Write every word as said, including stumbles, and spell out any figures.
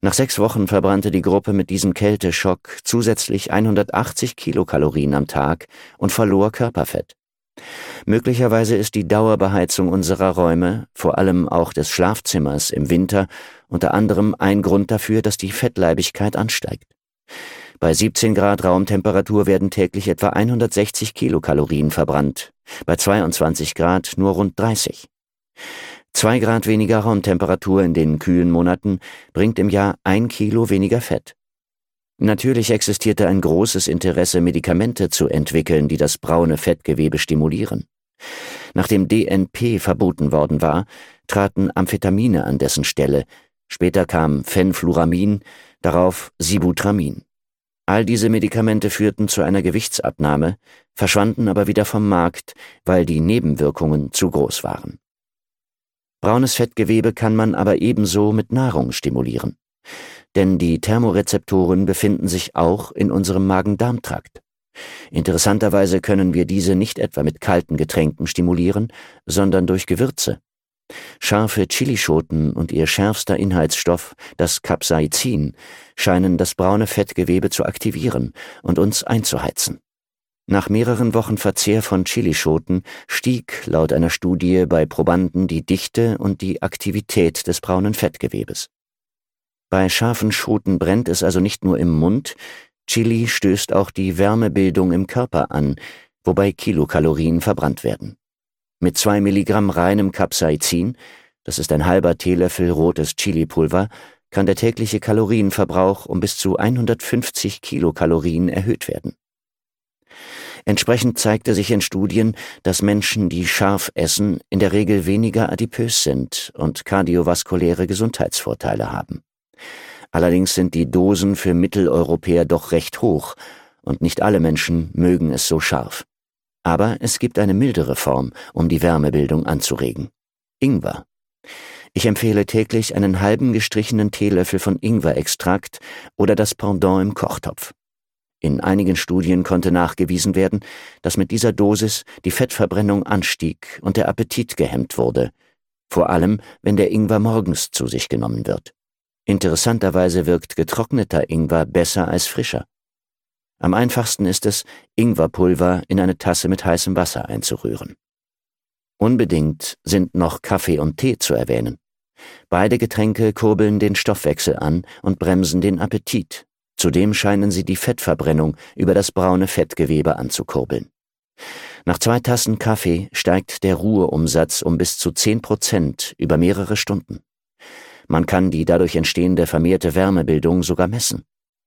Nach sechs Wochen verbrannte die Gruppe mit diesem Kälteschock zusätzlich hundertachtzig Kilokalorien am Tag und verlor Körperfett. Möglicherweise ist die Dauerbeheizung unserer Räume, vor allem auch des Schlafzimmers im Winter, unter anderem ein Grund dafür, dass die Fettleibigkeit ansteigt. Bei siebzehn Grad Raumtemperatur werden täglich etwa hundertsechzig Kilokalorien verbrannt, bei zweiundzwanzig Grad nur rund dreißig. Zwei Grad weniger Raumtemperatur in den kühlen Monaten bringt im Jahr ein Kilo weniger Fett. Natürlich existierte ein großes Interesse, Medikamente zu entwickeln, die das braune Fettgewebe stimulieren. Nachdem D N P verboten worden war, traten Amphetamine an dessen Stelle. Später kam Fenfluramin, darauf Sibutramine. All diese Medikamente führten zu einer Gewichtsabnahme, verschwanden aber wieder vom Markt, weil die Nebenwirkungen zu groß waren. Braunes Fettgewebe kann man aber ebenso mit Nahrung stimulieren. Denn die Thermorezeptoren befinden sich auch in unserem Magen-Darm-Trakt. Interessanterweise können wir diese nicht etwa mit kalten Getränken stimulieren, sondern durch Gewürze. Scharfe Chilischoten und ihr schärfster Inhaltsstoff, das Capsaicin, scheinen das braune Fettgewebe zu aktivieren und uns einzuheizen. Nach mehreren Wochen Verzehr von Chilischoten stieg laut einer Studie bei Probanden die Dichte und die Aktivität des braunen Fettgewebes. Bei scharfen Schoten brennt es also nicht nur im Mund, Chili stößt auch die Wärmebildung im Körper an, wobei Kilokalorien verbrannt werden. Mit zwei Milligramm reinem Capsaicin, das ist ein halber Teelöffel rotes Chilipulver, kann der tägliche Kalorienverbrauch um bis zu hundertfünfzig Kilokalorien erhöht werden. Entsprechend zeigte sich in Studien, dass Menschen, die scharf essen, in der Regel weniger adipös sind und kardiovaskuläre Gesundheitsvorteile haben. Allerdings sind die Dosen für Mitteleuropäer doch recht hoch und nicht alle Menschen mögen es so scharf. Aber es gibt eine mildere Form, um die Wärmebildung anzuregen. Ingwer. Ich empfehle täglich einen halben gestrichenen Teelöffel von Ingwerextrakt oder das Pendant im Kochtopf. In einigen Studien konnte nachgewiesen werden, dass mit dieser Dosis die Fettverbrennung anstieg und der Appetit gehemmt wurde, vor allem wenn der Ingwer morgens zu sich genommen wird. Interessanterweise wirkt getrockneter Ingwer besser als frischer. Am einfachsten ist es, Ingwerpulver in eine Tasse mit heißem Wasser einzurühren. Unbedingt sind noch Kaffee und Tee zu erwähnen. Beide Getränke kurbeln den Stoffwechsel an und bremsen den Appetit. Zudem scheinen sie die Fettverbrennung über das braune Fettgewebe anzukurbeln. Nach zwei Tassen Kaffee steigt der Ruheumsatz um bis zu zehn Prozent über mehrere Stunden. Man kann die dadurch entstehende vermehrte Wärmebildung sogar messen.